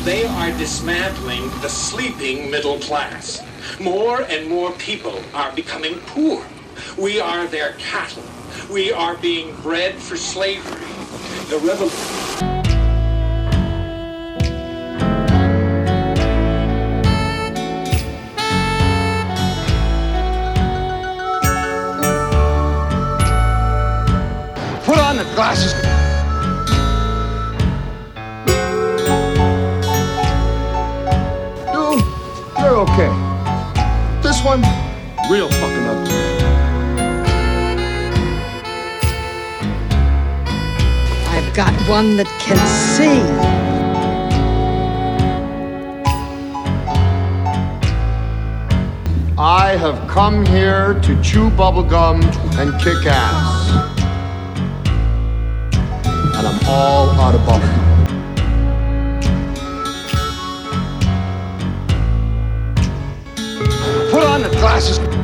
They are dismantling the sleeping middle class. More and more people are becoming poor. We are their cattle. We are being bred for slavery. The revolution. Put on the glasses. You're okay. This one, real fucking ugly. I've got one that can see. I have come here to chew bubblegum and kick ass. And I'm all out of bubblegum. Put on the glasses.